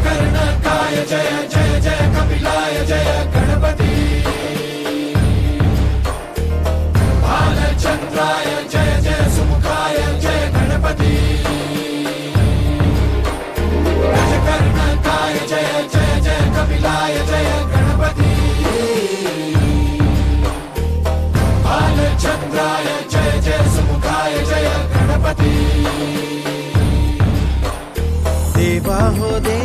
गजकर्णकाय जय जय जय कपिलाय जय गणपति बालचंद्राय जय जय सुमुखाय जय गणपति गजकर्णकाय जय जय जय कपिलाय जय गणपति बालचंद्राय जय जय सुमुखाय जय गणपति देवा हो